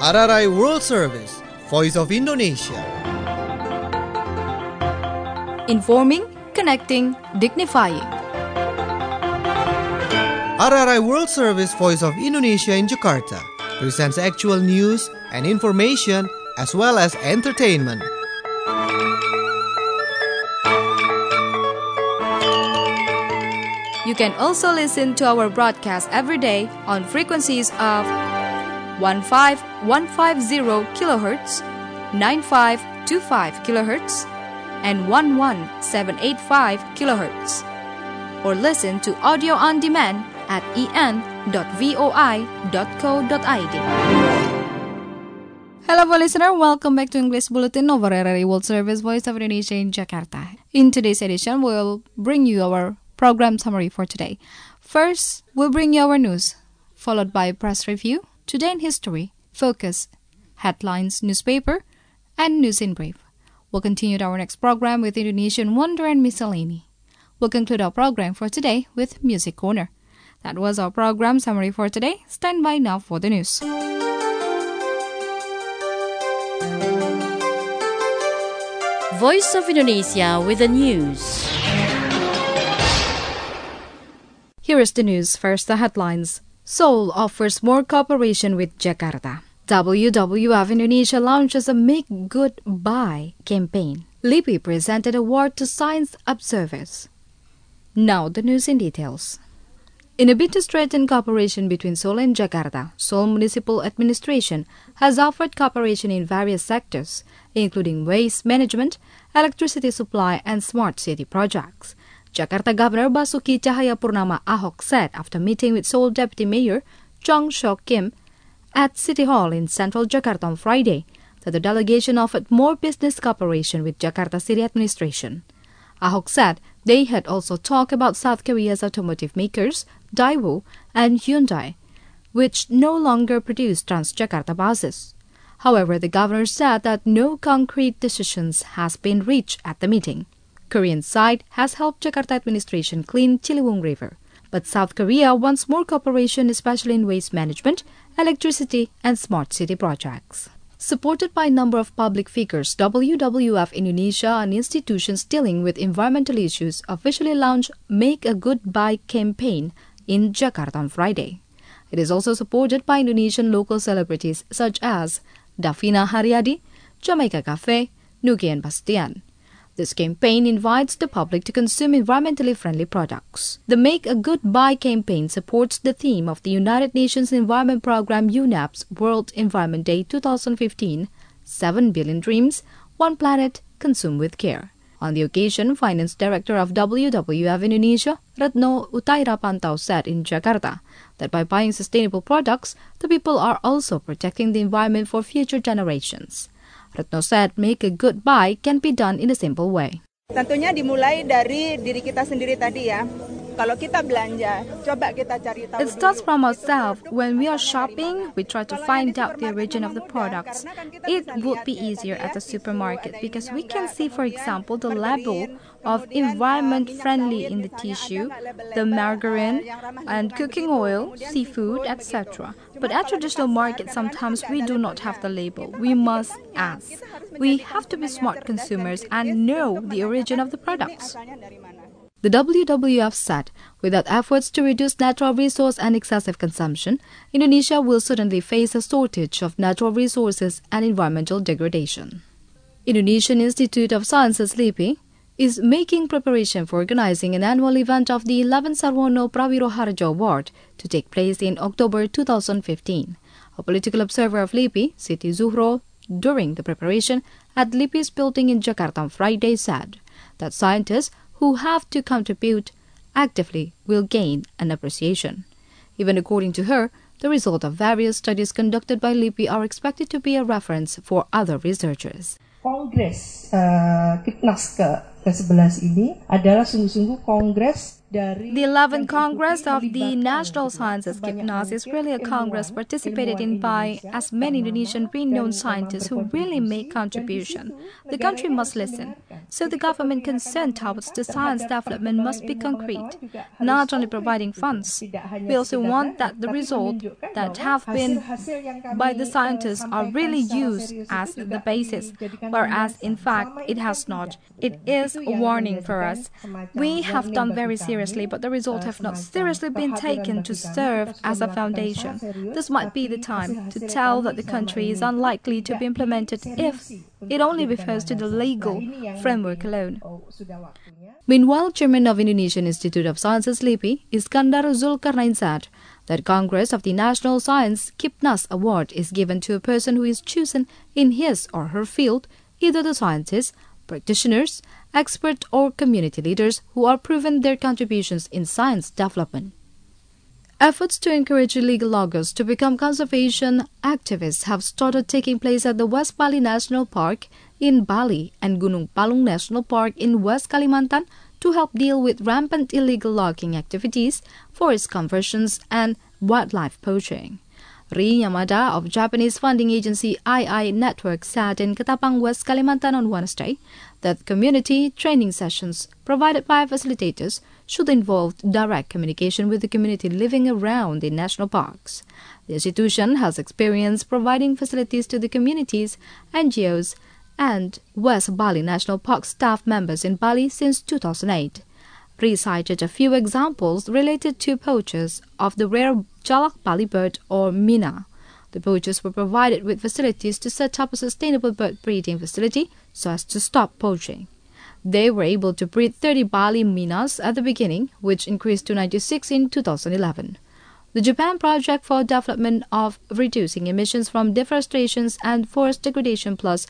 RRI World Service, Voice of Indonesia. Informing, connecting, dignifying. RRI World Service, Voice of Indonesia in Jakarta presents actual news and information as well as entertainment. You can also listen to our broadcast every day on frequencies of 15150 kHz, 9525 kHz, and 11785 kHz. Or listen to audio on demand at en.voi.co.id. Hello, listener. Welcome back to English Bulletin of RRI World Service, Voice of Indonesia in Jakarta. In today's edition, we'll bring you our program summary for today. First, we'll bring you our news, followed by press review, Today in History, Focus, Headlines, Newspaper, and News in Brief. We'll continue our next program with Indonesian Wonder and Miscellany. We'll conclude our program for today with Music Corner. That was our program summary for today. Stand by now for the news. Voice of Indonesia with the news. Here is the news. First, the headlines. Seoul offers more cooperation with Jakarta. WWF Indonesia launches a Make Good Buy campaign. LIPI presented award to science observers. Now the news in details. In a bid to strengthen cooperation between Seoul and Jakarta, Seoul Municipal Administration has offered cooperation in various sectors, including waste management, electricity supply, and smart city projects. Jakarta Governor Basuki Cahayapurnama Ahok said after meeting with Seoul Deputy Mayor Chong Seok Kim at City Hall in central Jakarta on Friday that the delegation offered more business cooperation with Jakarta City Administration. Ahok said they had also talked about South Korea's automotive makers, Daewoo and Hyundai, which no longer produce Transjakarta buses. However, the governor said that no concrete decisions has been reached at the meeting. Korean side has helped Jakarta administration clean Ciliwung River, but South Korea wants more cooperation, especially in waste management, electricity, and smart city projects. Supported by a number of public figures, WWF Indonesia and institutions dealing with environmental issues officially launched Make a Good Buy campaign in Jakarta on Friday. It is also supported by Indonesian local celebrities such as Davina Haryadi, Jamaica Cafe, Nugi and Bastian. This campaign invites the public to consume environmentally friendly products. The Make a Good Buy campaign supports the theme of the United Nations Environment Programme UNEP's World Environment Day 2015, 7 Billion Dreams, 1 Planet, Consume with Care. On the occasion, Finance Director of WWF Indonesia, Retno Utairapantau, said in Jakarta that by buying sustainable products, the people are also protecting the environment for future generations. Retno said Make a Good Buy can be done in a simple way. Tentunya dimulai dari diri kita sendiri tadi ya. Kalau kita belanja, coba kita cari tahu. It starts from ourselves. When we are shopping, we try to find out the origin of the products. It would be easier at the supermarket because we can see, for example, the label of environment friendly in the tissue, the margarine and cooking oil, seafood, etc. But at traditional markets, sometimes we do not have the label. We must ask. We have to be smart consumers and know the origin of the products. The WWF said, without efforts to reduce natural resource and excessive consumption, Indonesia will certainly face a shortage of natural resources and environmental degradation. Indonesian Institute of Sciences LIPI is making preparation for organizing an annual event of the 11th Sarwono Prawiroharjo Award to take place in October 2015. A political observer of LIPI, Siti Zuhro, during the preparation at LIPI's building in Jakarta on Friday said that scientists who have to contribute actively will gain an appreciation. Even according to her, the result of various studies conducted by LIPI are expected to be a reference for other researchers. Kongres Kipnasker ke-11 ini adalah sungguh-sungguh kongres dari The 11th Congress of the National Sciences Kipnas is really a congress participated in by as many Indonesian renowned scientists who really make contribution. The country must listen. So the government concerned towards the science development must be concrete, not only providing funds. We also want that the results that have been by the scientists are really used as the basis, whereas in fact it has not. It is a warning for us. We have done very seriously, but the results have not seriously been taken to serve as a foundation. This might be the time to tell that the country is unlikely to be implemented if it only refers to the legal framework alone. Meanwhile, Chairman of Indonesian Institute of Sciences LIPI, Iskandar Zulkarnain said that Congress of the National Science Kipnas Award is given to a person who is chosen in his or her field, either the scientists, practitioners, experts or community leaders who are proven their contributions in science development. Efforts to encourage illegal loggers to become conservation activists have started taking place at the West Bali National Park in Bali and Gunung Palung National Park in West Kalimantan to help deal with rampant illegal logging activities, forest conversions and wildlife poaching. Ri Yamada of Japanese funding agency II Network said in Ketapang, West Kalimantan on Wednesday that community training sessions provided by facilitators should involve direct communication with the community living around the national parks. The institution has experience providing facilities to the communities, NGOs, and West Bali National Park staff members in Bali since 2008. Ri cited a few examples related to poachers of the rare Jalak Bali bird or Mina. The poachers were provided with facilities to set up a sustainable bird breeding facility so as to stop poaching. They were able to breed 30 Bali Minas at the beginning, which increased to 96 in 2011. The Japan Project for Development of Reducing Emissions from Deforestation and Forest Degradation Plus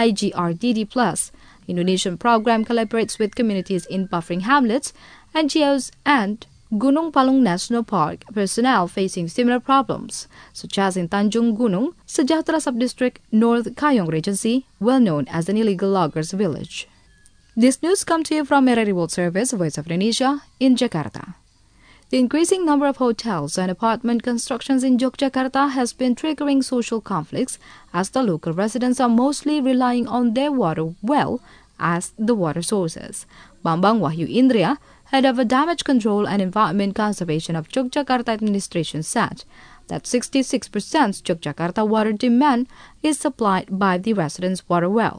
IGRDD Plus Indonesian program collaborates with communities in buffering hamlets, NGOs and Gunung Palung National Park personnel facing similar problems, such as in Tanjung Gunung, Sejahtera Subdistrict, North Kayong Regency, well known as an illegal loggers village. This news comes to you from RRI World Service, Voice of Indonesia, in Jakarta. The increasing number of hotels and apartment constructions in Yogyakarta has been triggering social conflicts as the local residents are mostly relying on their water well as the water sources. Bambang Wahyu Indria, head of Damage Control and Environment Conservation of Yogyakarta Administration, said that 66% Yogyakarta water demand is supplied by the residents' water well,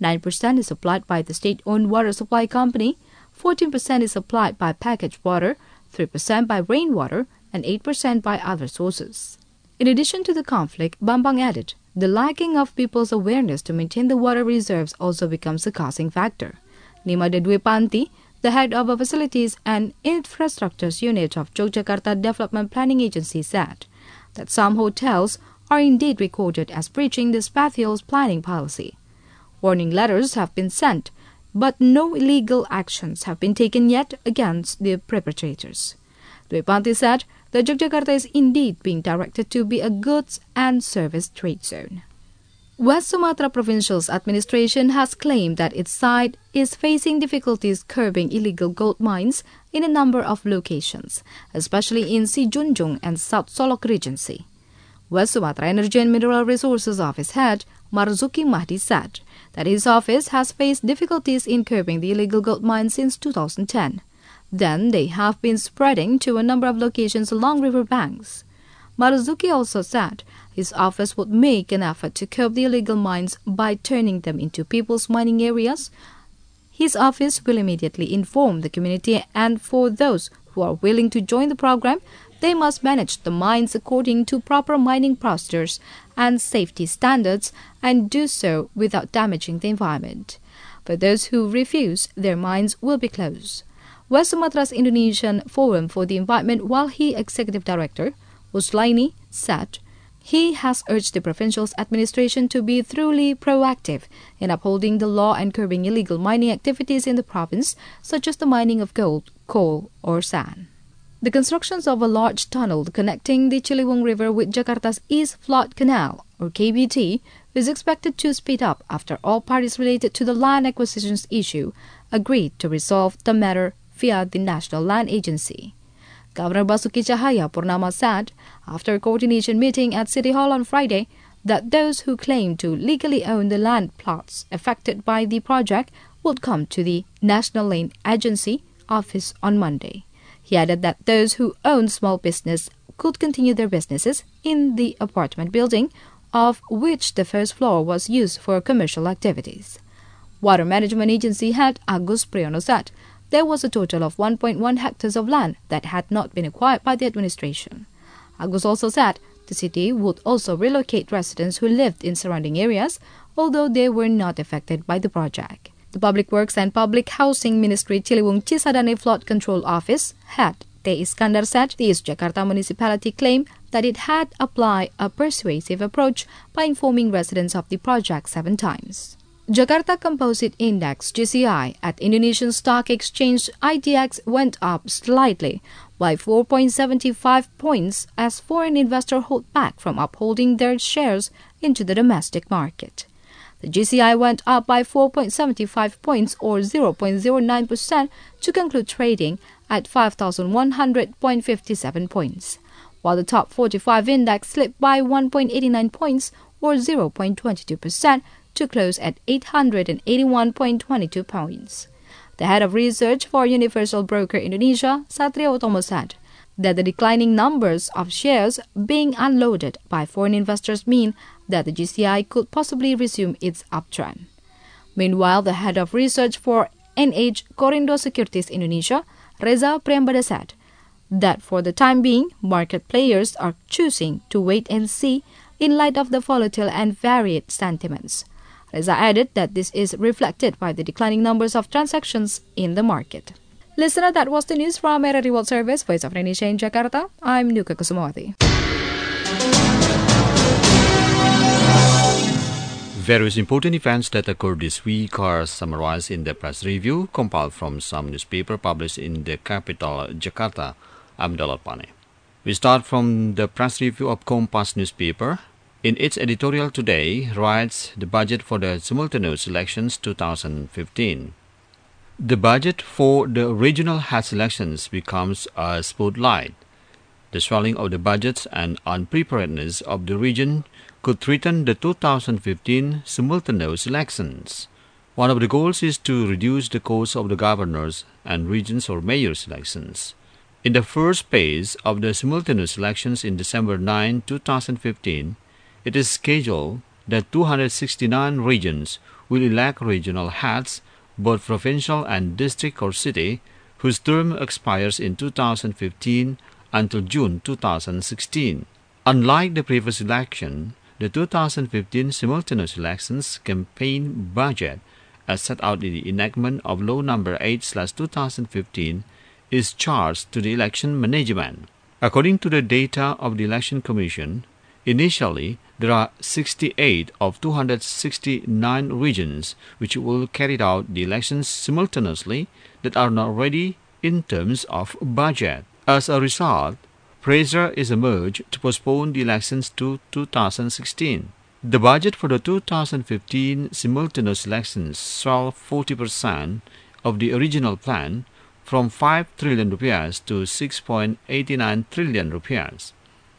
9% is supplied by the state-owned water supply company, 14% is supplied by packaged water, 3% by rainwater, and 8% by other sources. In addition to the conflict, Bambang added, the lacking of people's awareness to maintain the water reserves also becomes a causing factor. Nimade Dwi Panti, the head of a Facilities and Infrastructures Unit of Yogyakarta Development Planning Agency, said that some hotels are indeed recorded as breaching the spatial planning policy. Warning letters have been sent, but no illegal actions have been taken yet against the perpetrators. Dwi Panti said that Yogyakarta is indeed being directed to be a goods and service trade zone. West Sumatra Provincial's administration has claimed that its side is facing difficulties curbing illegal gold mines in a number of locations, especially in Sijunjung and South Solok Regency. West Sumatra Energy and Mineral Resources Office head Marzuki Mahdi said that his office has faced difficulties in curbing the illegal gold mines since 2010. Then they have been spreading to a number of locations along river banks. Marzuki also said his office would make an effort to curb the illegal mines by turning them into people's mining areas. His office will immediately inform the community, and for those who are willing to join the program, they must manage the mines according to proper mining procedures and safety standards and do so without damaging the environment. For those who refuse, their mines will be closed. West Sumatra's Indonesian Forum for the Environment Walhi Executive Director, Uslaini, said he has urged the provincial's administration to be thoroughly proactive in upholding the law and curbing illegal mining activities in the province, such as the mining of gold, coal, or sand. The construction of a large tunnel connecting the Ciliwung River with Jakarta's East Flood Canal, or KBT, is expected to speed up after all parties related to the land acquisitions issue agreed to resolve the matter via the National Land Agency. Governor Basuki Cahayapurnama said, after a coordination meeting at City Hall on Friday, that those who claim to legally own the land plots affected by the project would come to the National Land Agency office on Monday. He added that those who own small business could continue their businesses in the apartment building, of which the first floor was used for commercial activities. Water Management Agency head Agus Priyono said there was a total of 1.1 hectares of land that had not been acquired by the administration. Agus also said the city would also relocate residents who lived in surrounding areas, although they were not affected by the project. The Public Works and Public Housing Ministry Ciliwung Cisadane Flood Control Office head T. Iskandar said the East Jakarta municipality claimed that it had applied a persuasive approach by informing residents of the project 7 times. Jakarta Composite Index (JCI) at Indonesian Stock Exchange IDX went up slightly by 4.75 points as foreign investors hold back from upholding their shares into the domestic market. The GCI went up by 4.75 points or 0.09% to conclude trading at 5,100.57 points, while the top 45 index slipped by 1.89 points or 0.22% to close at 881.22 points. The head of research for Universal Broker Indonesia, Satria Utomo, said that the declining numbers of shares being unloaded by foreign investors mean that the GCI could possibly resume its uptrend. Meanwhile, the head of research for NH Korindo Securities Indonesia, Reza Priambada, said that for the time being, market players are choosing to wait and see in light of the volatile and varied sentiments. Reza added that this is reflected by the declining numbers of transactions in the market. Listener, that was the news from RRI World Service, Voice of Indonesia in Jakarta. I'm Nuka Kusumawati. Various important events that occurred this week are summarized in the press review compiled from some newspaper published in the capital, Jakarta. I'm Dalal Pane. We start from the press review of Kompas newspaper. In its editorial today, writes the budget for the simultaneous elections 2015. The budget for the regional head elections becomes a spotlight. The swelling of the budgets and unpreparedness of the region could threaten the 2015 simultaneous elections. One of the goals is to reduce the cost of the governors and regions or mayors elections. In the first phase of the simultaneous elections in December 9, 2015, it is scheduled that 269 regions will elect regional heads, both provincial and district or city, whose term expires in 2015 until June 2016. Unlike the previous election, the 2015 simultaneous elections campaign budget, as set out in the enactment of Law No. 8/2015, is charged to the election management. According to the data of the Election Commission, initially, there are 68 of 269 regions which will carry out the elections simultaneously that are not ready in terms of budget. As a result, pressure is emerged to postpone the elections to 2016. The budget for the 2015 simultaneous elections swelled 40% of the original plan from 5 trillion rupiahs to 6.89 trillion rupiahs.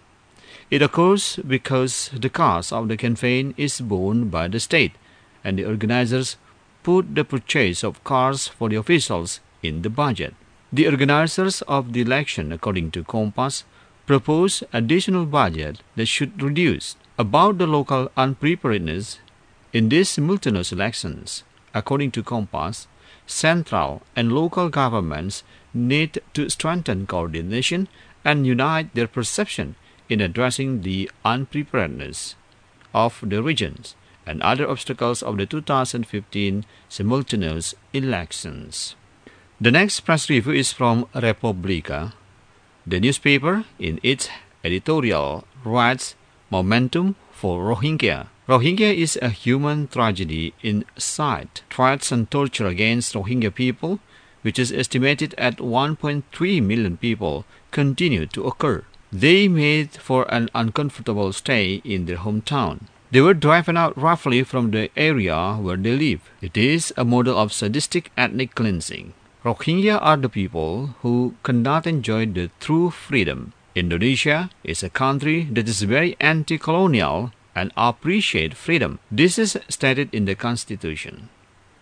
It occurs because the cost of the campaign is borne by the state, and the organizers put the purchase of cars for the officials in the budget. The organizers of the election, according to Kompas, propose additional budget that should reduce. About the local unpreparedness in these simultaneous elections, according to Kompas, central and local governments need to strengthen coordination and unite their perception in addressing the unpreparedness of the regions and other obstacles of the 2015 simultaneous elections. The next press review is from Republika. The newspaper, in its editorial, writes, "Momentum for Rohingya." Rohingya is a human tragedy in sight. Threats and torture against Rohingya people, which is estimated at 1.3 million people, continue to occur. They made for an uncomfortable stay in their hometown. They were driven out roughly from the area where they live. It is a model of sadistic ethnic cleansing. Rohingya are the people who cannot enjoy the true freedom. Indonesia is a country that is very anti-colonial and appreciate freedom. This is stated in the Constitution.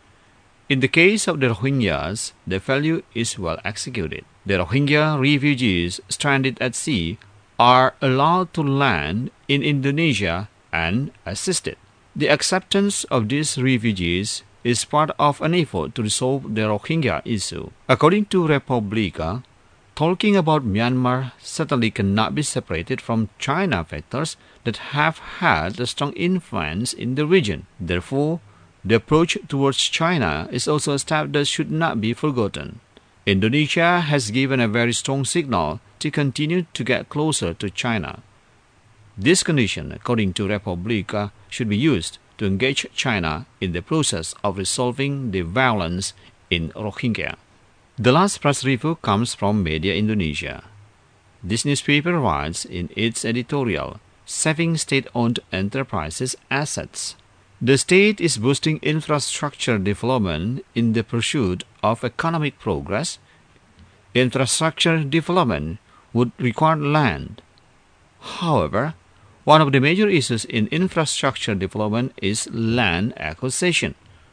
In the case of the Rohingyas, the value is well executed. The Rohingya refugees stranded at sea are allowed to land in Indonesia and assisted. The acceptance of these refugees is part of an effort to resolve the Rohingya issue. According to Republica, talking about Myanmar certainly cannot be separated from China factors that have had a strong influence in the region. Therefore, the approach towards China is also a step that should not be forgotten. Indonesia has given a very strong signal to continue to get closer to China. This condition, according to Republica, should be used to engage China in the process of resolving the violence in Rohingya. The last press review comes from Media Indonesia. This newspaper writes in its editorial, "Saving State-Owned Enterprises Assets." The state is boosting infrastructure development in the pursuit of economic progress. Infrastructure development would require land. However, one of the major issues in infrastructure development is land acquisition.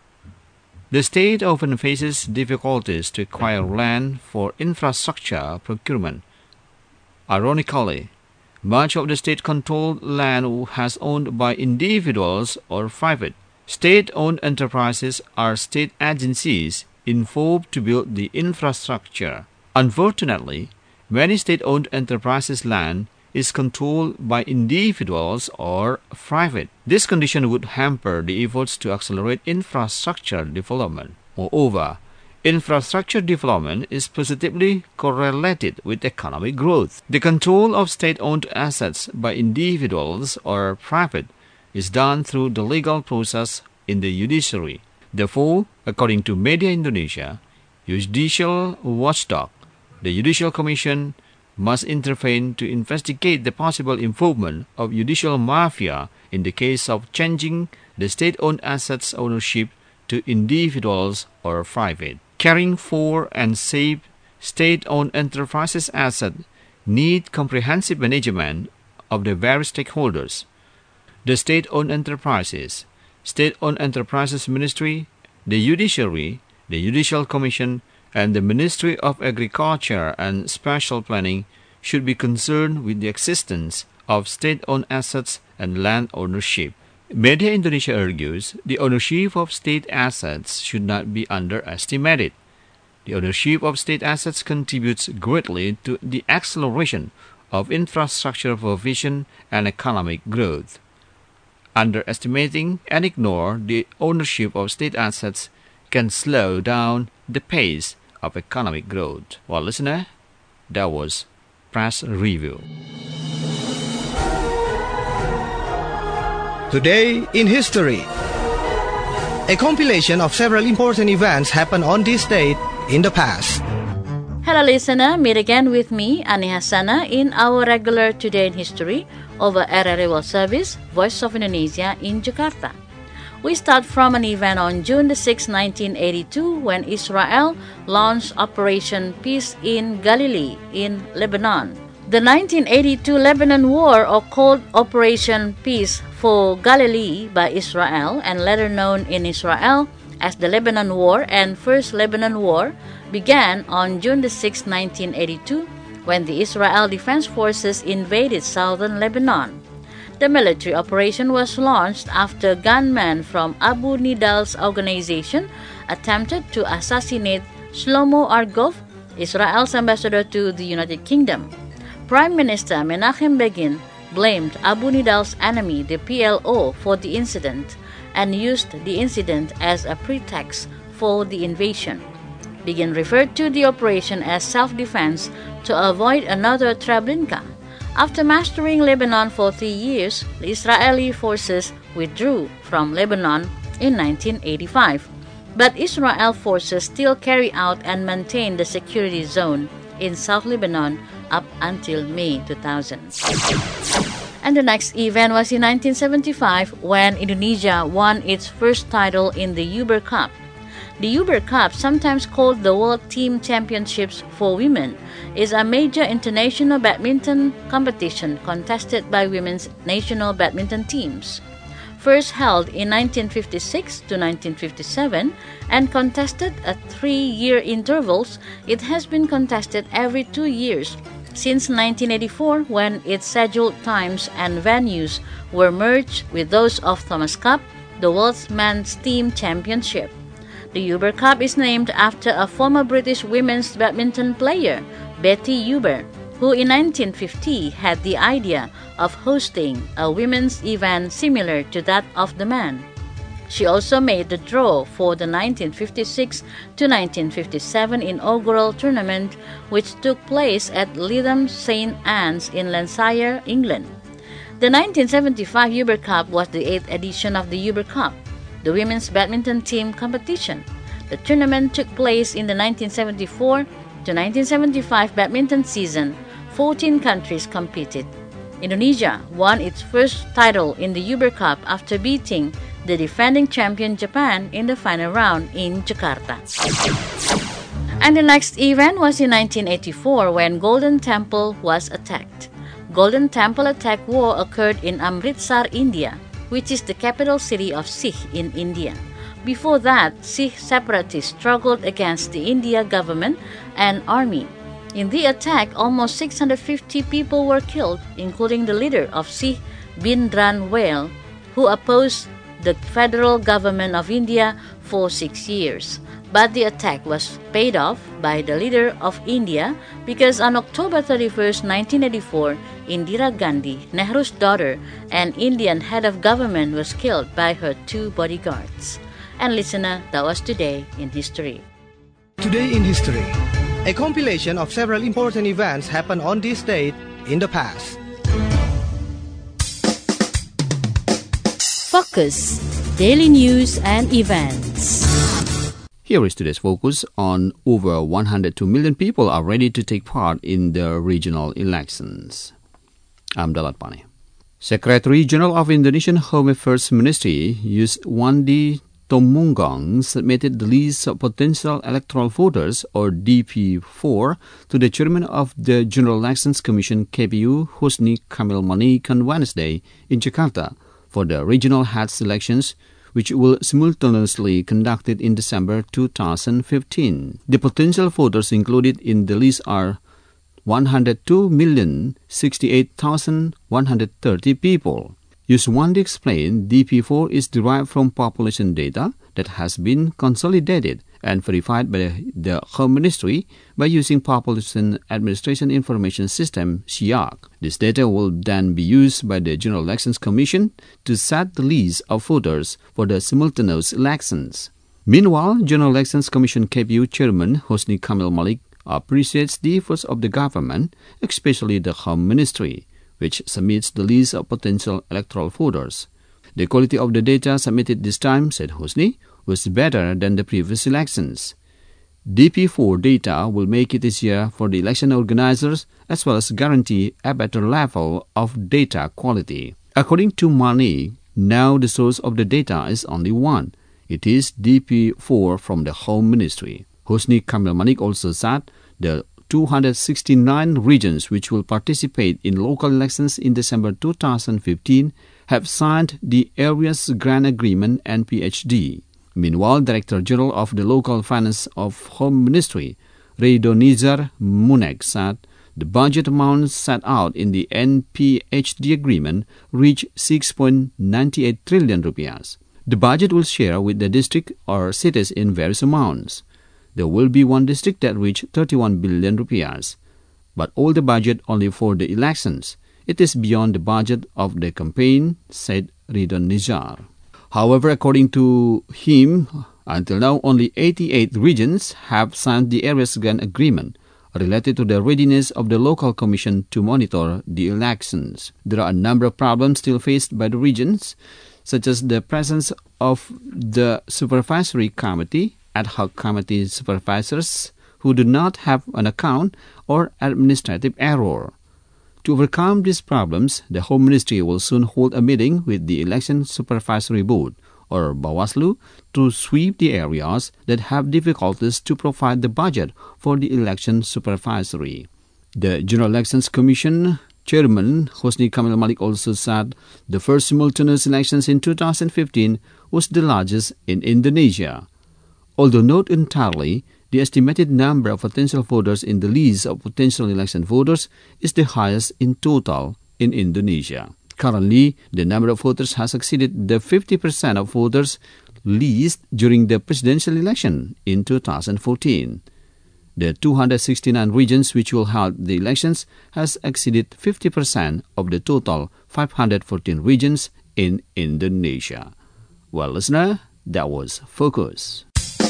The state often faces difficulties to acquire land for infrastructure procurement. Ironically, much of the state-controlled land is owned by individuals or private. State-owned enterprises are state agencies involved to build the infrastructure. Unfortunately, many state-owned enterprises' land is controlled by individuals or private. This condition would hamper the efforts to accelerate infrastructure development. Moreover, infrastructure development is positively correlated with economic growth. The control of state-owned assets by individuals or private is done through the legal process in the judiciary. Therefore, according to Media Indonesia, judicial watchdog, the Judicial Commission must intervene to investigate the possible involvement of judicial mafia in the case of changing the state-owned assets ownership to individuals or private. Caring for and save state-owned enterprises assets need comprehensive management of the various stakeholders. The state-owned enterprises, State-Owned Enterprises Ministry, the Judiciary, the Judicial Commission, and the Ministry of Agriculture and Special Planning should be concerned with the existence of state-owned assets and land ownership. Media Indonesia argues the ownership of state assets should not be underestimated. The ownership of state assets contributes greatly to the acceleration of infrastructure provision and economic growth. Underestimating and ignore the ownership of state assets can slow down the pace of economic growth. Well, listener, that was Press Review. Today in History. A compilation of several important events happened on this date in the past. Hello listener, meet again with me, Ani Hassana, in our regular Today in History over RRI World Service, Voice of Indonesia in Jakarta. We start from an event on June 6, 1982, when Israel launched Operation Peace in Galilee in Lebanon. The 1982 Lebanon War, or called Operation Peace for Galilee by Israel and later known in Israel as the Lebanon War and First Lebanon War, began on June 6, 1982, when the Israel Defense Forces invaded southern Lebanon. The military operation was launched after gunmen from Abu Nidal's organization attempted to assassinate Shlomo Argov, Israel's ambassador to the United Kingdom. Prime Minister Menachem Begin blamed Abu Nidal's enemy, the PLO, for the incident and used the incident as a pretext for the invasion. Begin referred to the operation as self-defense to avoid another Treblinka. After mastering Lebanon for 3 years, the Israeli forces withdrew from Lebanon in 1985. But Israel forces still carry out and maintain the security zone in South Lebanon up until May 2000. And the next event was in 1975 when Indonesia won its first title in the Uber Cup. The Uber Cup, sometimes called the World Team Championships for Women, is a major international badminton competition contested by women's national badminton teams. First held in 1956 to 1957 and contested at 3-year intervals, it has been contested every 2 years since 1984 when its scheduled times and venues were merged with those of Thomas Cup, the World's Men's Team Championship. The Uber Cup is named after a former British women's badminton player, Betty Uber, who in 1950 had the idea of hosting a women's event similar to that of the men. She also made the draw for the 1956 to 1957 inaugural tournament, which took place at Lytham St Anne's in Lancashire, England. The 1975 Uber Cup was the 8th edition of the Uber Cup, the women's badminton team competition. The tournament took place in the 1974 to 1975 badminton season. 14 countries competed. Indonesia won its first title in the Uber Cup after beating the defending champion Japan in the final round in Jakarta. And the next event was in 1984 when Golden Temple was attacked. Golden Temple attack war occurred in Amritsar, India, which is the capital city of Sikh in India. Before that, Sikh separatists struggled against the India government and army. In the attack, almost 650 people were killed, including the leader of Sikh, Bhindran Wale, who opposed the federal government of India for 6 years. But the attack was paid off by the leader of India because on October 31, 1984, Indira Gandhi, Nehru's daughter, an Indian head of government, was killed by her 2 bodyguards. And listener, that was Today in History. Today in History, a compilation of several important events happened on this date in the past. Focus, daily news and events. Here is today's focus on over 102 million people are ready to take part in the regional elections. I'm Dalat Pane. Secretary General of Indonesian Home Affairs Ministry, Yuswandi Tumenggung, submitted the list of potential electoral voters, or DP4, to the chairman of the General Elections Commission, KPU, Husni Kamil Manik, on Wednesday in Jakarta for the regional heads elections, which will simultaneously conducted in December 2015. The potential voters included in the list are 102,068,130 people. Yuswandi explained DP4 is derived from population data that has been consolidated and verified by the Home Ministry by using Population Administration Information System, SIAC. This data will then be used by the General Elections Commission to set the list of voters for the simultaneous elections. Meanwhile, General Elections Commission KPU Chairman Husni Kamil Manik appreciates the efforts of the government, especially the Home Ministry, which submits the list of potential electoral voters. The quality of the data submitted this time, said Husni, was better than the previous elections. DP4 data will make it easier for the election organizers as well as guarantee a better level of data quality. According to Manik, now the source of the data is only one. It is DP4 from the Home Ministry. Husni Kamil Manik also said the 269 regions which will participate in local elections in December 2015 have signed the Areas Grant Agreement NPHD. Meanwhile, Director General of the Local Finance of Home Ministry, Reidonizar Munek, said the budget amount set out in the NPHD agreement reached 6.98 trillion rupiahs. The budget will share with the district or cities in various amounts. There will be one district that reached 31 billion rupiahs, but all the budget only for the elections. It is beyond the budget of the campaign, said Reidonizar. However, according to him, until now only 88 regions have signed the Areas Grant Agreement related to the readiness of the local commission to monitor the elections. There are a number of problems still faced by the regions, such as the presence of the supervisory committee, ad hoc committee supervisors who do not have an account, or administrative error. To overcome these problems, the Home Ministry will soon hold a meeting with the Election Supervisory Board, or Bawaslu, to sweep the areas that have difficulties to provide the budget for the election supervisory. The General Elections Commission Chairman Hosni Kamil Malik also said the first simultaneous elections in 2015 was the largest in Indonesia. Although not entirely, the estimated number of potential voters in the list of potential election voters is the highest in total in Indonesia. Currently, the number of voters has exceeded the 50% of voters list during the presidential election in 2014. The 269 regions which will hold the elections has exceeded 50% of the total 514 regions in Indonesia. Well, listener, that was Focus.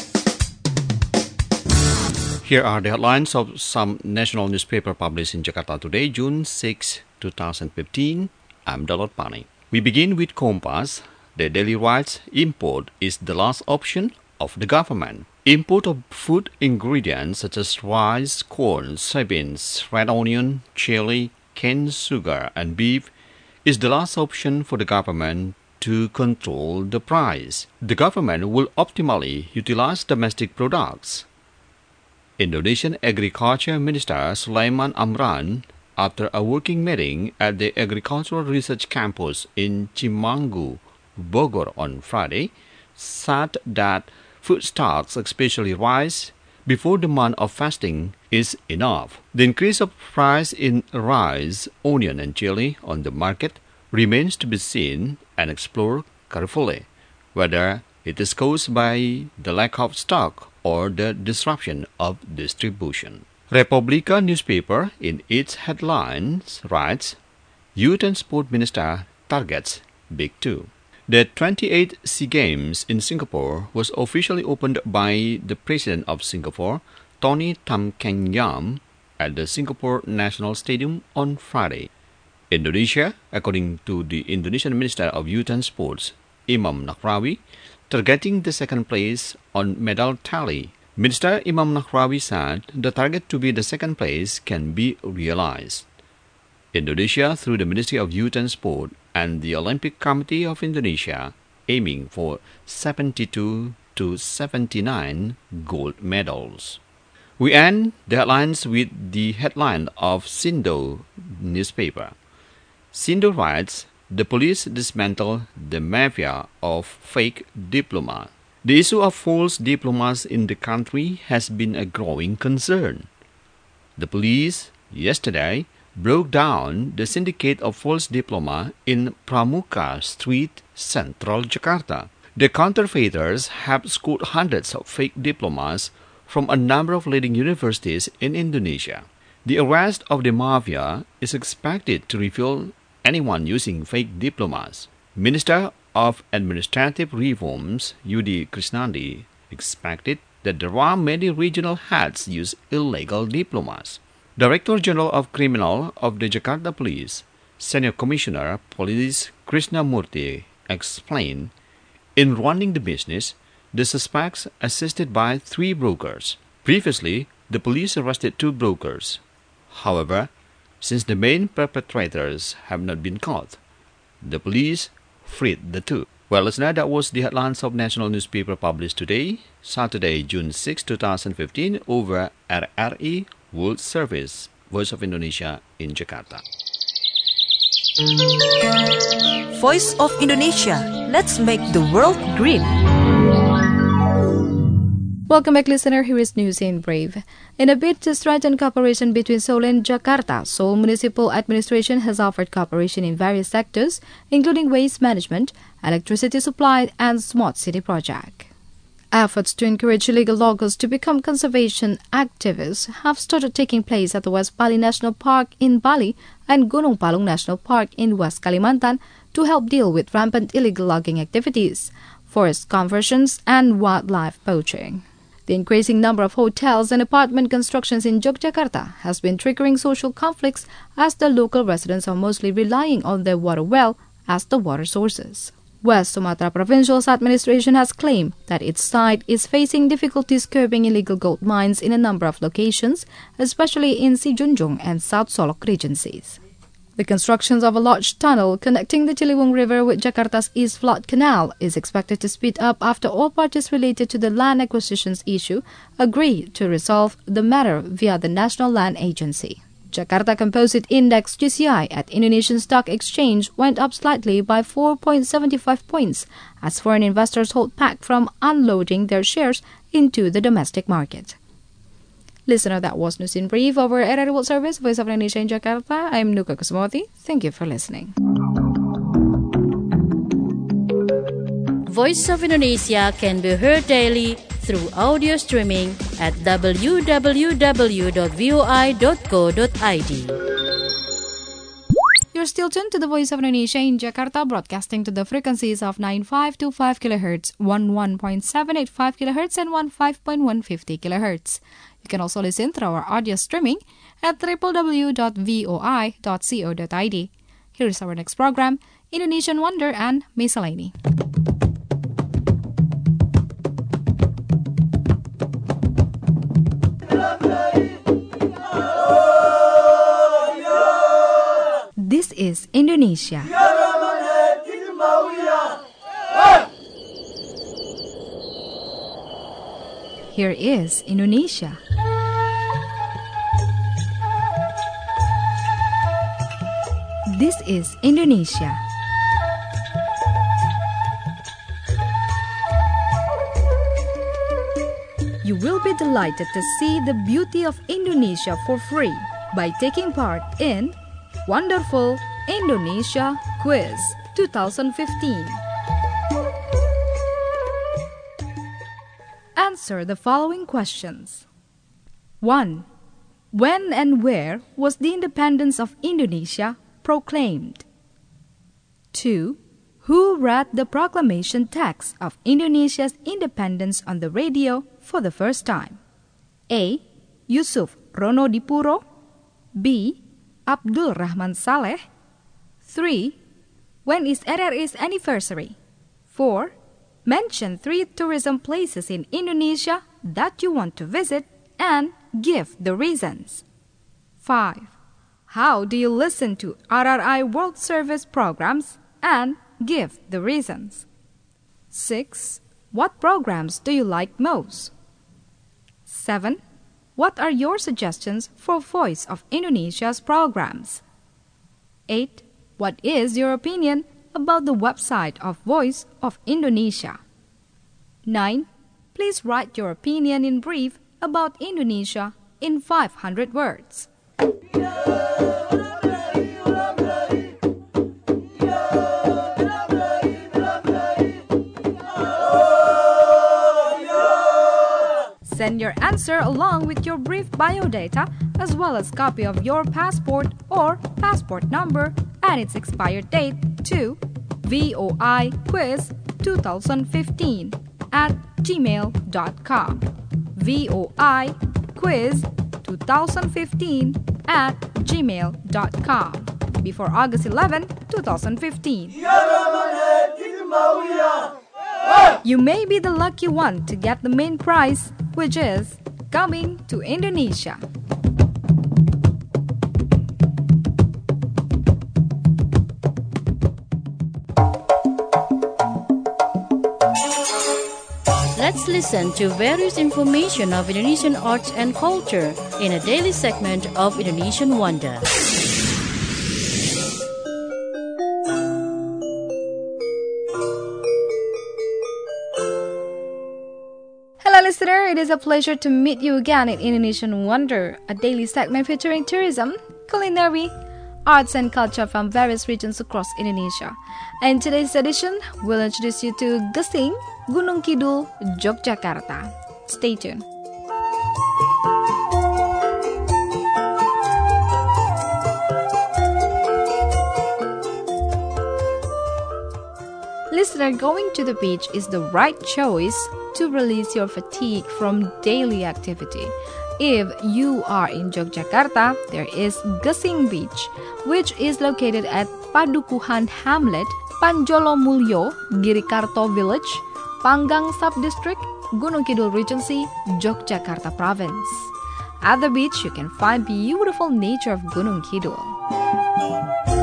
Here are the headlines of some national newspaper published in Jakarta today, June 6, 2015. I'm Dalot Pani. We begin with Kompas. The daily rice import is the last option of the government. Import of food ingredients such as rice, corn, soybeans, red onion, chili, cane sugar, and beef is the last option for the government to control the price. The government will optimally utilize domestic products. Indonesian Agriculture Minister Sulaiman Amran, after a working meeting at the Agricultural Research Campus in Cimanggu, Bogor on Friday, said that food stocks, especially rice, before the month of fasting is enough. The increase of price in rice, onion, and chili on the market remains to be seen and explored carefully, whether it is caused by the lack of stock or the disruption of distribution. Republika newspaper in its headlines writes, Youth and Sport Minister targets Big Two. The 28th SEA Games in Singapore was officially opened by the President of Singapore, Tony Tam Keng Yam, at the Singapore National Stadium on Friday. Indonesia, according to the Indonesian Minister of Youth and Sports, Imam Nahrawi, targeting the second place on medal tally. Minister Imam Nahrawi said the target to be the second place can be realized. Indonesia, through the Ministry of Youth and Sport and the Olympic Committee of Indonesia, aiming for 72 to 79 gold medals. We end the headlines with the headline of Sindo newspaper. Sindo writes, the police dismantle the mafia of fake diploma. The issue of false diplomas in the country has been a growing concern. The police yesterday broke down the syndicate of false diploma in Pramuka Street, Central Jakarta. The counterfeiters have scored hundreds of fake diplomas from a number of leading universities in Indonesia. The arrest of the mafia is expected to reveal anyone using fake diplomas. Minister of Administrative Reforms, Yudi Krisnandi, expected that there are many regional heads use illegal diplomas. Director General of Criminal of the Jakarta Police, Senior Commissioner Police Krishnamurti, explained, in running the business, the suspects assisted by 3 brokers. Previously, the police arrested 2 brokers. However, since the main perpetrators have not been caught, the police freed the 2. Well, listener, that was the headlines of national newspaper published today, Saturday, June 6, 2015, over RRI World Service, Voice of Indonesia in Jakarta. Voice of Indonesia. Let's make the world green. Welcome back, listener. Here is news in brief. In a bid to strengthen cooperation between Seoul and Jakarta, Seoul Municipal Administration has offered cooperation in various sectors, including waste management, electricity supply, and smart city project. Efforts to encourage illegal loggers to become conservation activists have started taking place at the West Bali National Park in Bali and Gunung Palung National Park in West Kalimantan to help deal with rampant illegal logging activities, forest conversions, and wildlife poaching. The increasing number of hotels and apartment constructions in Yogyakarta has been triggering social conflicts as the local residents are mostly relying on their water well as the water sources. West Sumatra Provincial's administration has claimed that its side is facing difficulties curbing illegal gold mines in a number of locations, especially in Sijunjung and South Solok regencies. The construction of a large tunnel connecting the Ciliwung River with Jakarta's East Flood Canal is expected to speed up after all parties related to the land acquisitions issue agree to resolve the matter via the National Land Agency. Jakarta Composite Index (JCI) at Indonesian Stock Exchange went up slightly by 4.75 points as foreign investors hold back from unloading their shares into the domestic market. Listener, that was News in Brief over RRI World Service, Voice of Indonesia in Jakarta. I'm Nuka Kusumoti. Thank you for listening. Voice of Indonesia can be heard daily through audio streaming at www.voi.co.id. You're still tuned to the Voice of Indonesia in Jakarta, broadcasting to the frequencies of 9525 kHz, 11.785 kHz, and 15.150 kHz. You can also listen through our audio streaming at www.voi.co.id. Here is our next program, Indonesian Wonder and Miscellany. This is Indonesia. Here is Indonesia. This is Indonesia. You will be delighted to see the beauty of Indonesia for free by taking part in Wonderful Indonesia Quiz 2015. Answer the following questions. 1. When and where was the independence of Indonesia proclaimed? 2. Who read the proclamation text of Indonesia's independence on the radio for the first time? A. Yusuf Ronodipuro. B. Abdul Rahman Saleh. 3. When is RRI's anniversary? 4. Mention 3 tourism places in Indonesia that you want to visit and give the reasons. 5. How do you listen to RRI World Service programs and give the reasons? 6. What programs do you like most? 7. What are your suggestions for Voice of Indonesia's programs? 8. What is your opinion about the website of Voice of Indonesia? 9. Please write your opinion in brief about Indonesia in 500 words. Send your answer along with your brief biodata as well as copy of your passport or passport number and its expired date to voiquiz2015@gmail.com. voiquiz2015@gmail.com before August 11, 2015. You may be the lucky one to get the main prize, which is coming to Indonesia. Let's listen to various information of Indonesian arts and culture in a daily segment of Indonesian Wonder. Hello listener, it is a pleasure to meet you again in Indonesian Wonder, a daily segment featuring tourism, culinary, arts and culture from various regions across Indonesia. In today's edition, we'll introduce you to Gesing, Gunung Kidul, Yogyakarta. Stay tuned. Listener, going to the beach is the right choice to release your fatigue from daily activity. If you are in Yogyakarta, there is Gesing Beach, which is located at Padukuhan Hamlet, Panjolomulyo, Girikarto Village, Panggang Sub-District, Gunung Kidul Regency, Yogyakarta Province. At the beach, you can find beautiful nature of Gunung Kidul.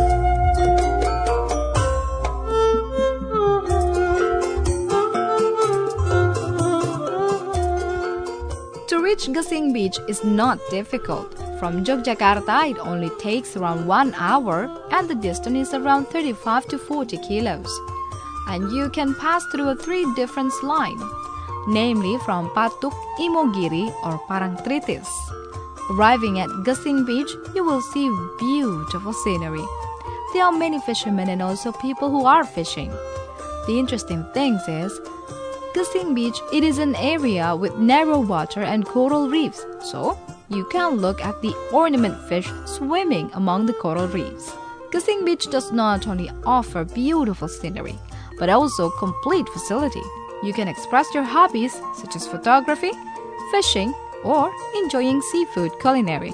reach Gesing Beach is not difficult. From Yogyakarta, it only takes around 1 hour and the distance is around 35 to 40 kilos. And you can pass through 3 different lines, namely from Patuk, Imogiri or Parangtritis. Arriving at Gesing Beach, you will see beautiful scenery. There are many fishermen and also people who are fishing. The interesting thing is, Gesing Beach, it is an area with narrow water and coral reefs, so you can look at the ornament fish swimming among the coral reefs. Gesing Beach does not only offer beautiful scenery, but also complete facility. You can express your hobbies such as photography, fishing, or enjoying seafood culinary.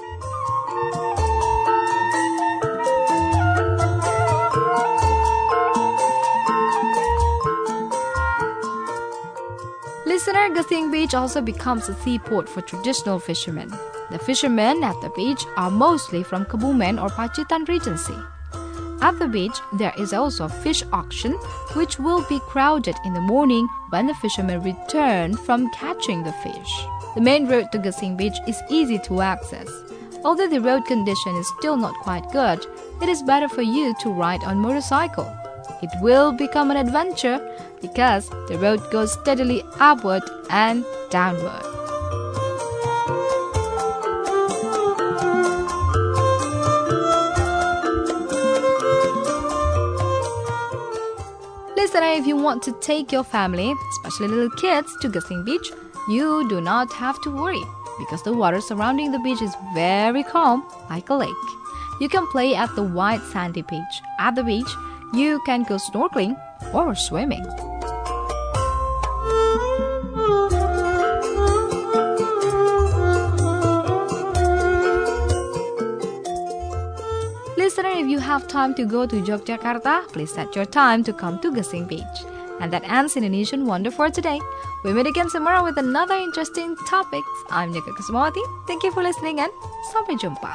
Listener, Gesing Beach also becomes a seaport for traditional fishermen. The fishermen at the beach are mostly from Kebumen or Pacitan Regency. At the beach, there is also a fish auction, which will be crowded in the morning when the fishermen return from catching the fish. The main road to Gesing Beach is easy to access. Although the road condition is still not quite good, it is better for you to ride on motorcycle. It will become an adventure because the road goes steadily upward and downward. Listener, if you want to take your family, especially little kids, to Gesing Beach, you do not have to worry because the water surrounding the beach is very calm, like a lake. You can play at the white sandy beach. At the beach, you can go snorkeling or swimming. Listener, if you have time to go to Yogyakarta, please set your time to come to Gesing Beach. And that ends Indonesian Wonder for today. We meet again tomorrow with another interesting topics. I'm Nika Kusmawati. Thank you for listening and sampai jumpa.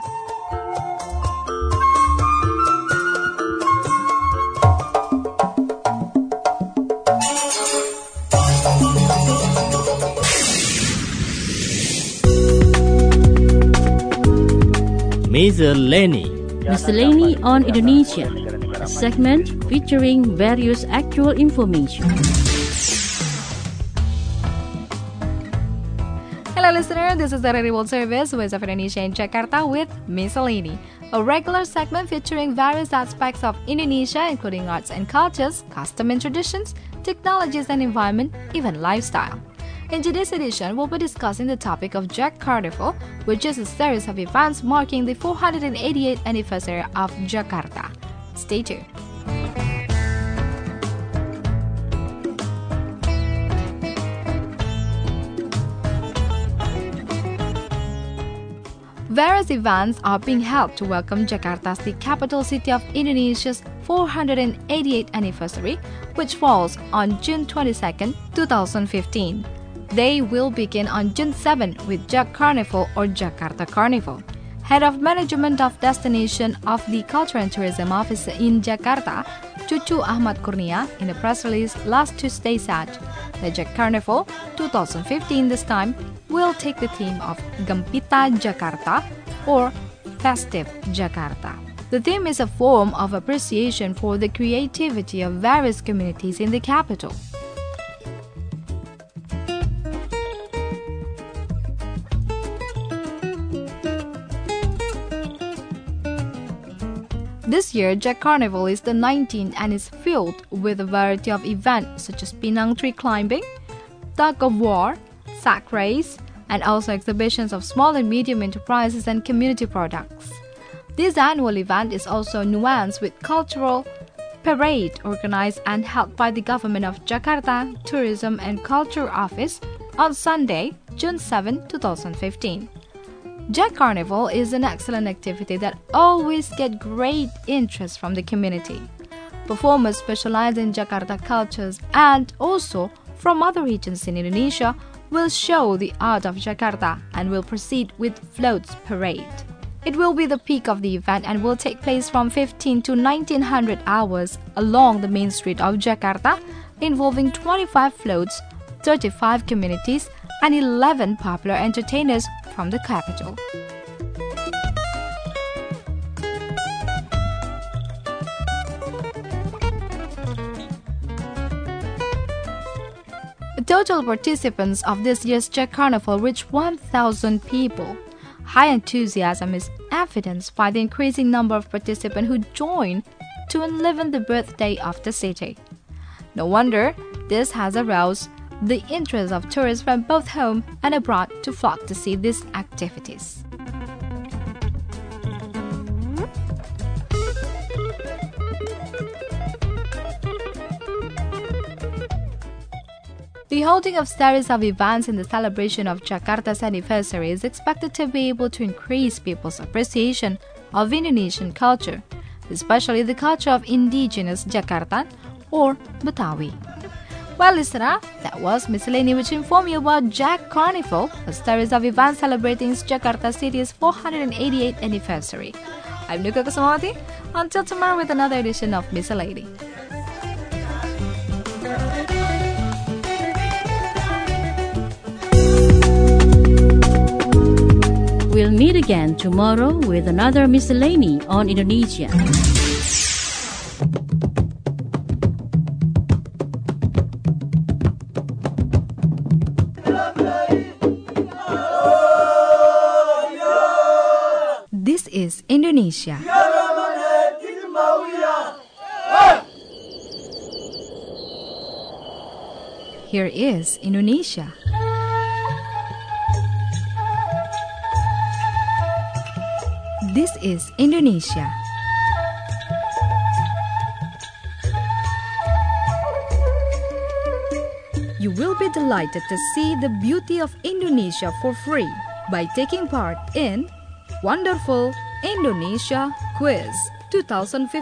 Miscellany on Indonesia, a segment featuring various actual information. Hello listener, this is the RRI World Service, Voice of Indonesia in Jakarta with Miscellany, a regular segment featuring various aspects of Indonesia including arts and cultures, custom and traditions, technologies and environment, even lifestyle. In today's edition, we'll be discussing the topic of Jack Carnival, which is a series of events marking the 488th anniversary of Jakarta. Stay tuned. Various events are being held to welcome Jakarta as the capital city of Indonesia's 488th anniversary, which falls on June 22, 2015. They will begin on June 7 with Jak Carnival or Jakarta Carnival. Head of Management of Destination of the Culture and Tourism Office in Jakarta, Cucu Ahmad Kurnia, in a press release last Tuesday said, the Jak Carnival 2015 this time will take the theme of Gempita Jakarta or Festive Jakarta. The theme is a form of appreciation for the creativity of various communities in the capital. This year, Jak Carnival is the 19th and is filled with a variety of events such as Pinang tree climbing, tug of war, sack race, and also exhibitions of small and medium enterprises and community products. This annual event is also nuanced with cultural parade organized and held by the Government of Jakarta Tourism and Culture Office on Sunday, June 7, 2015. Jak Carnival is an excellent activity that always gets great interest from the community. Performers specialize in Jakarta cultures and also from other regions in Indonesia will show the art of Jakarta and will proceed with floats parade. It will be the peak of the event and will take place from 15 to 1900 hours along the main street of Jakarta, involving 25 floats, 35 communities, and 11 popular entertainers from the capital. The total participants of this year's Czech Carnival reached 1,000 people. High enthusiasm is evidenced by the increasing number of participants who joined to enliven the birthday of the city. No wonder this has aroused the interest of tourists from both home and abroad to flock to see these activities. The holding of series of events in the celebration of Jakarta's anniversary is expected to be able to increase people's appreciation of Indonesian culture, especially the culture of indigenous Jakarta or Betawi. Well, listener, that was Miscellany, which informed you about Czech Carnival, a series of events celebrating Jakarta City's 488th anniversary. I'm Nuka Kusumawati. Until tomorrow with another edition of Miscellany. We'll meet again tomorrow with another Miscellany on Indonesia. This is Indonesia. Here is Indonesia. This is Indonesia. You will be delighted to see the beauty of Indonesia for free by taking part in Wonderful Indonesia Quiz 2015.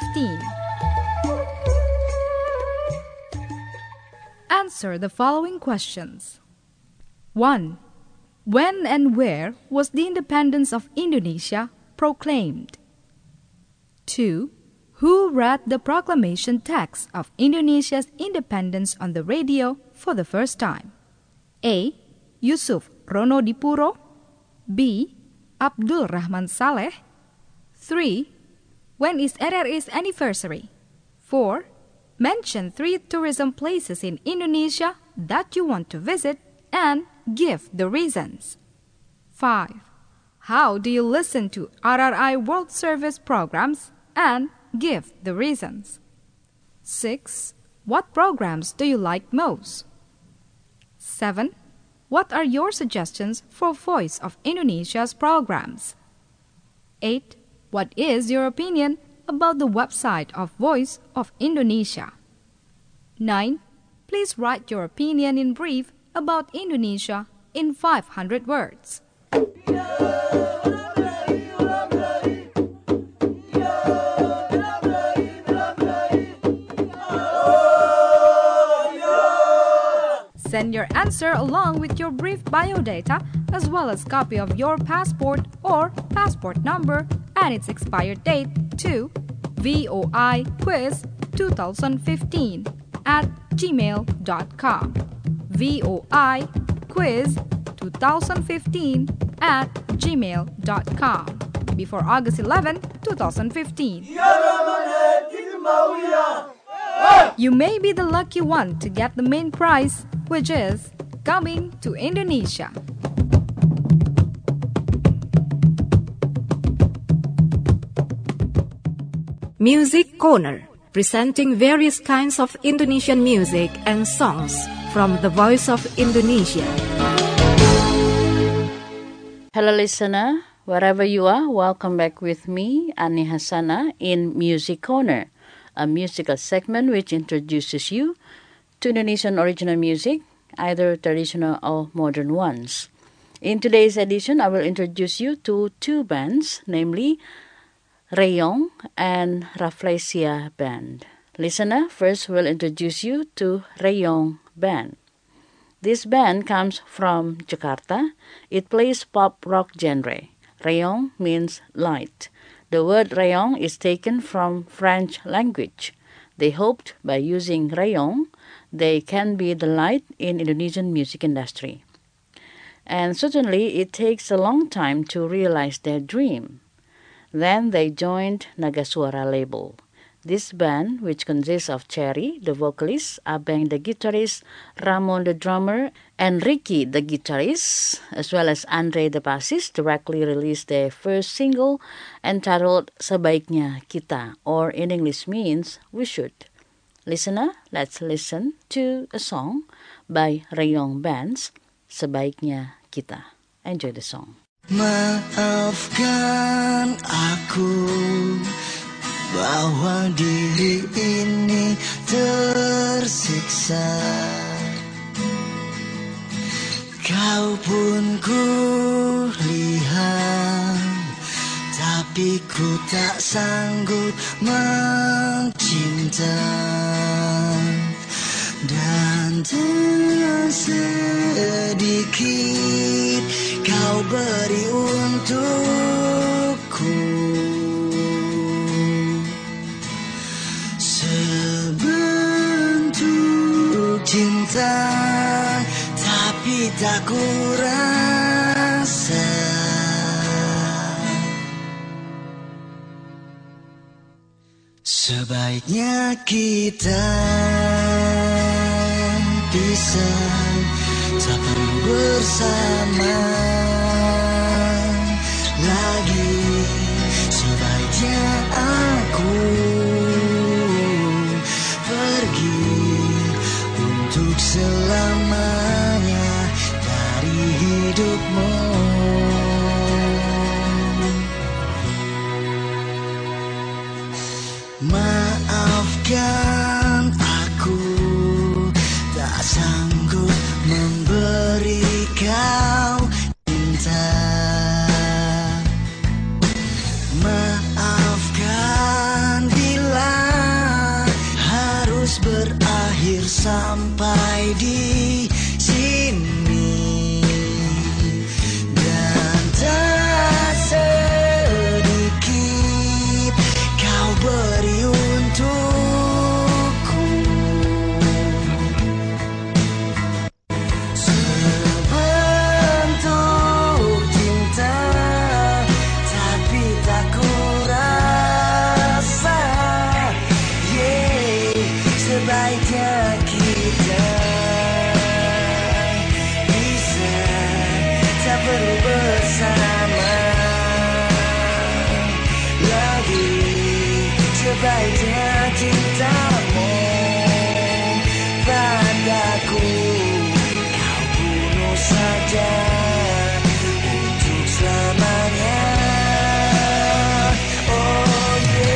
Answer the following questions. 1. When and where was the independence of Indonesia proclaimed? 2. Who read the proclamation text of Indonesia's independence on the radio for the first time? A. Yusuf Ronodipuro. B. Abdul Rahman Saleh. 3. When is RRI's anniversary? 4. Mention 3 tourism places in Indonesia that you want to visit and give the reasons. 5. How do you listen to RRI World Service programs and give the reasons? 6. What programs do you like most? 7. What are your suggestions for Voice of Indonesia's programs? 8. What is your opinion about the website of Voice of Indonesia? 9. Please write your opinion in brief about Indonesia in 500 words. Send your answer along with your brief biodata as well as copy of your passport or passport number and its expired date to voiquiz2015@gmail.com. voiquiz2015@gmail.com before August 11, 2015. You may be the lucky one to get the main prize, which is coming to Indonesia. Music Corner, presenting various kinds of Indonesian music and songs from the Voice of Indonesia. Hello listener, wherever you are, welcome back with me, Ani Hassana, in Music Corner, a musical segment which introduces you to Indonesian original music, either traditional or modern ones. In today's edition, I will introduce you to 2 bands, namely Reyong and Rafflesia Band. Listener, first we'll introduce you to Reyong Band. This band comes from Jakarta. It plays pop rock genre. Reyong means light. The word Reyong is taken from French language. They hoped by using Reyong, they can be the light in Indonesian music industry. and certainly it takes a long time to realize their dream. Then they joined Nagaswara label. This band, which consists of Cherry, the vocalist, Abeng, the guitarist, Ramon, the drummer, and Ricky, the guitarist, as well as Andre, the bassist, directly released their first single entitled Sebaiknya Kita, or in English means We Should. Listener, let's listen to a song by Rayong Bands, Sebaiknya Kita. Enjoy the song. Maafkan aku bahwa diri ini tersiksa. Kau pun ku lihat, tapi ku tak sanggup mencinta. Dan dengan sedikit kau beri untukku, sebentuk cinta, tapi tak ku rasa. Sebaiknya kita pisah, tak perlu bersama lagi. Sebaiknya aku pergi untuk selamanya dari hidupmu. Maafkan aku, tak sanggup memberi kau cinta. Maafkan bila harus berakhir sampai di sini. Dan tak sedikit kau beri untukku, sebentuk cinta, tapi tak ku rasa. Sebaiknya kita bisa, tak perlu bersama lagi. Sebaiknya cintamu padaku kau bunuh saja untuk selamanya. Oh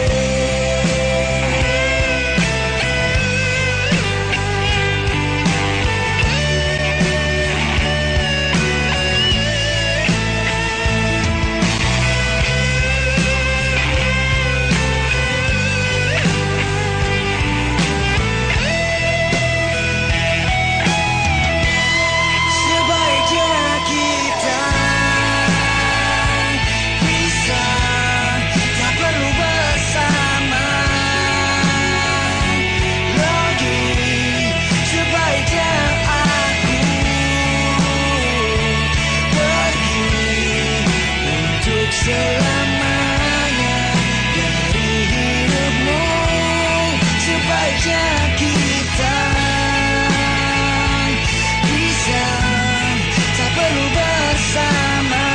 selamanya dari hidupmu. Sebaiknya kita bisa, tak perlu bersama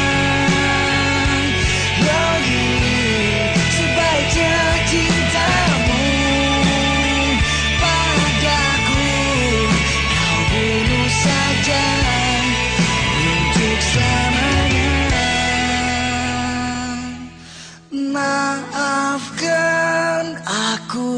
lagi. Sebaiknya cintamu padaku kau bunuh saja untuk selamanya. Maafkan aku.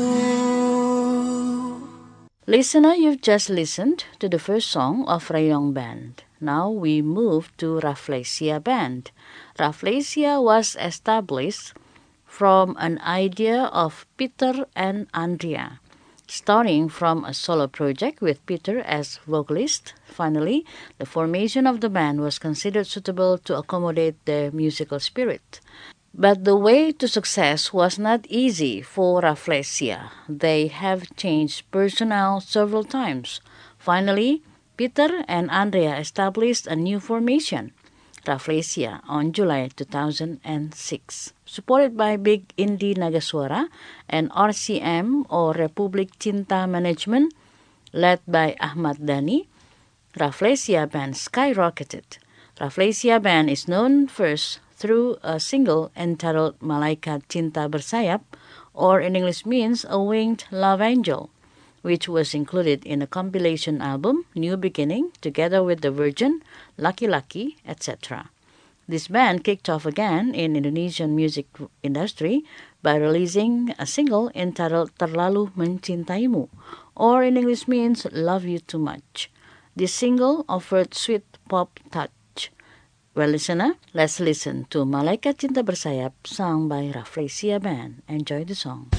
Listener, you've just listened to the first song of Rayong Band. Now we move to Rafflesia Band. Rafflesia was established from an idea of Peter and Andrea, starting from a solo project with Peter as vocalist. Finally, the formation of the band was considered suitable to accommodate their musical spirit. But the way to success was not easy for Rafflesia. They have changed personnel several times. Finally, Peter and Andrea established a new formation, Rafflesia, on July 2006. Supported by Big Indi Nagaswara and RCM or Republik Cinta Management, led by Ahmad Dhani, Rafflesia Band skyrocketed. Rafflesia Band is known first through a single entitled Malaikat Cinta Bersayap, or in English means A Winged Love Angel, which was included in a compilation album, New Beginning, together with The Virgin, Laki Laki, etc. This band kicked off again in Indonesian music industry by releasing a single entitled Terlalu Mencintaimu, or in English means Love You Too Much. This single offered sweet pop touch. Well, listener, let's listen to Malaikat Cinta Bersayap sung by Rafflesia Band. Enjoy the song.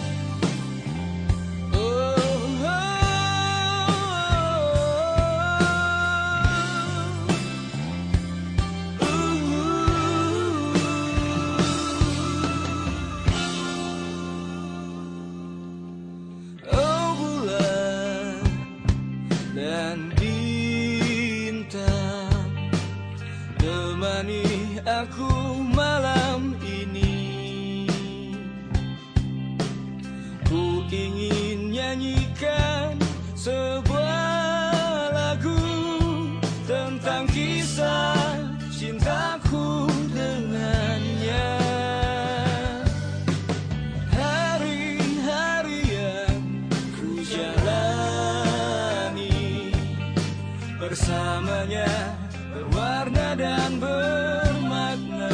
Aku malam ini, ku ingin nyanyikan sebuah lagu tentang kisah cintaku dengannya. Hari-hari yang ku jalani bersamanya berwarna dan bermakna.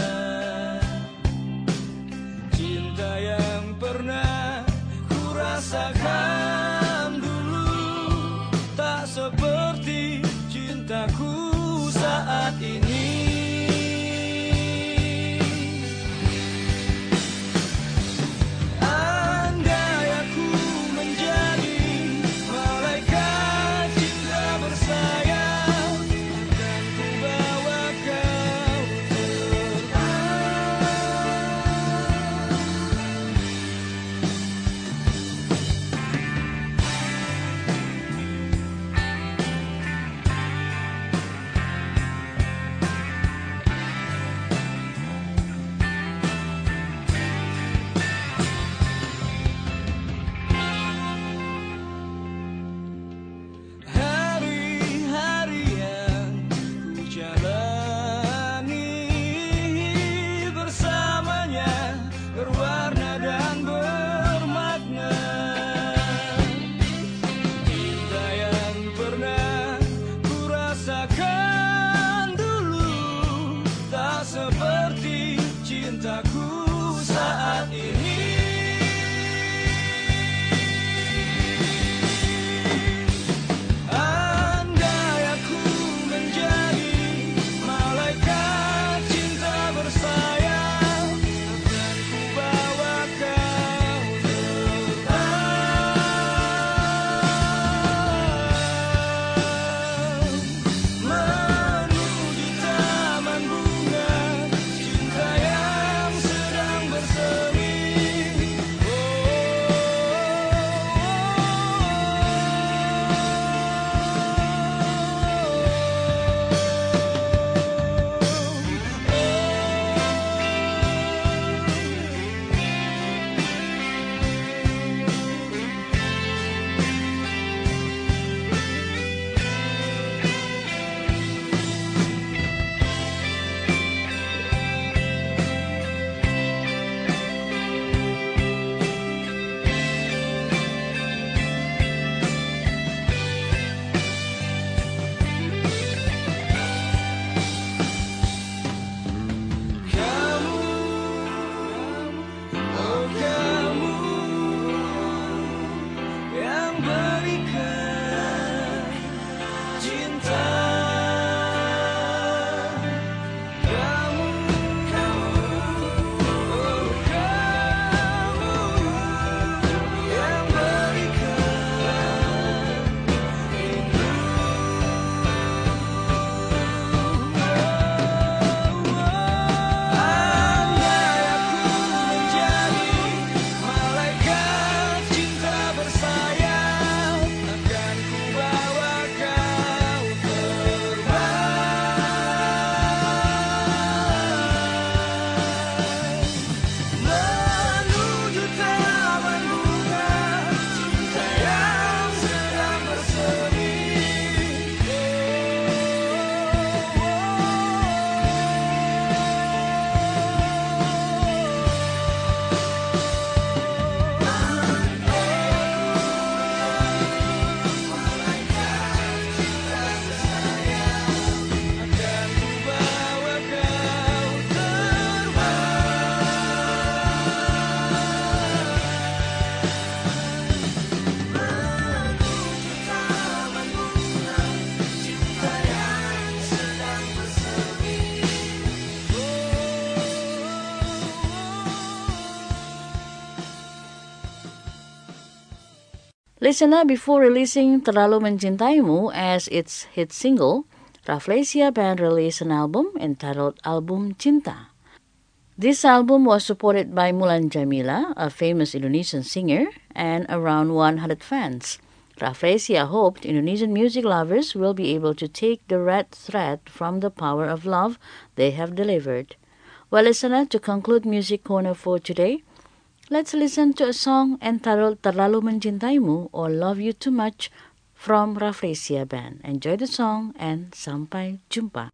Cinta yang pernah ku rasakan dulu tak seperti cintaku saat ini. Andai aku menjadi malaikat cinta bersayap, akan ku bawa kau terbang. Hari-hari yang ku jalani bersamanya berwarna dan bermakna. Cinta yang pernah ku rasakan dulu tak seperti cintaku saat ini. Andai aku menjadi malaikat cinta bersayap, akan ku bawa kau terbang menuju taman bunga cinta yang sedang bersemi. Listener, before releasing Terlalu Mencintaimu as its hit single, Rafflesia Band released an album entitled Album Cinta. This album was supported by Mulan Jamila, a famous Indonesian singer, and around 100 fans. Rafflesia hoped Indonesian music lovers will be able to take the red thread from the power of love they have delivered. Well, listener, to conclude Music Corner for today, let's listen to a song entitled Terlalu Mencintaimu or Love You Too Much from Rafflesia Band. Enjoy the song and sampai jumpa.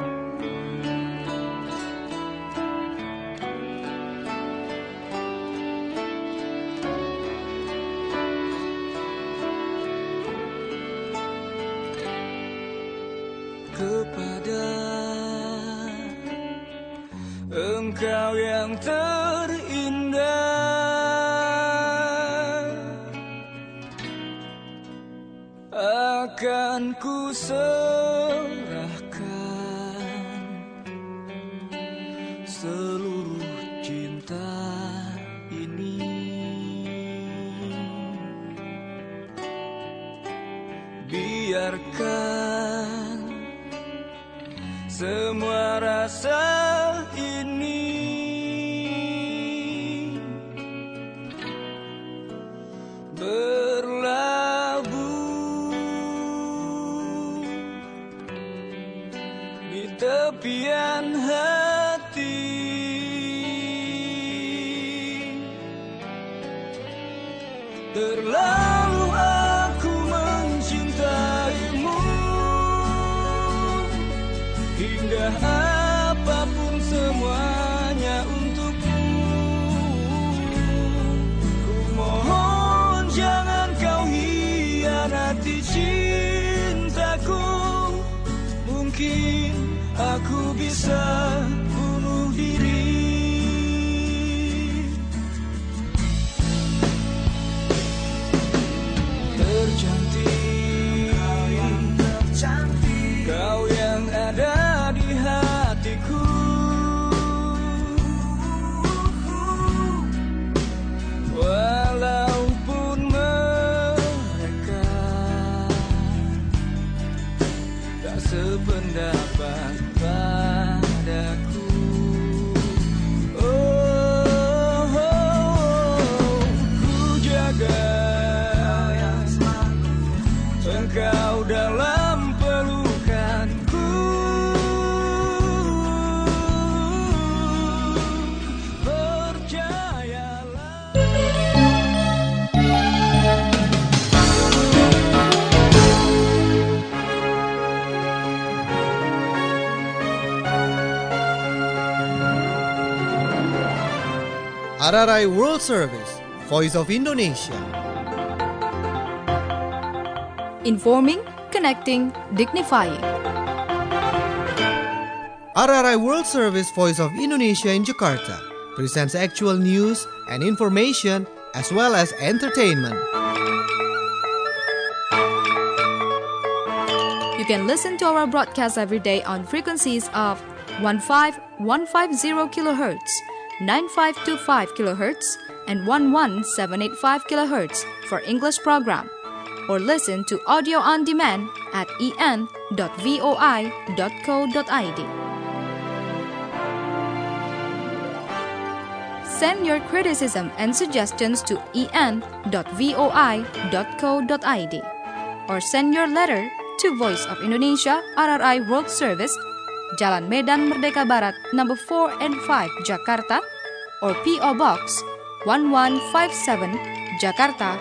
Kepada engkau yang terindah akan ku serahkan seluruh cinta ini. Biarkan semua rasa ini berlabuh di tepian hati. Terlalu aku mencintaimu hingga apapun semuanya untukmu. Ku mohon jangan kau hianati cintaku. Mungkin aku bisa bunuh diri. Tercantik, kau yang ada di hatiku. Walaupun mereka tak sependapat padaku. Ku jaga engkau dalam pelukanku. Percayalah. RRI World Service, Voice of Indonesia. Informing, connecting, dignifying. RRI World Service Voice of Indonesia in Jakarta presents actual news and information as well as entertainment. You can listen to our broadcast every day on frequencies of 15150 kHz, 9525 kHz, and 11785 kHz for English program, or listen to audio on demand at en.voi.co.id. Send your criticism and suggestions to en.voi.co.id or send your letter to Voice of Indonesia RRI World Service, Jalan Medan Merdeka Barat, number 4 and 5, Jakarta, or P.O. Box 1157, Jakarta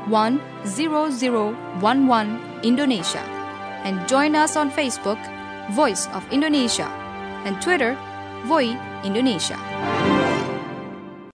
10011, Indonesia. And join us on Facebook, Voice of Indonesia, and Twitter, Voi Indonesia.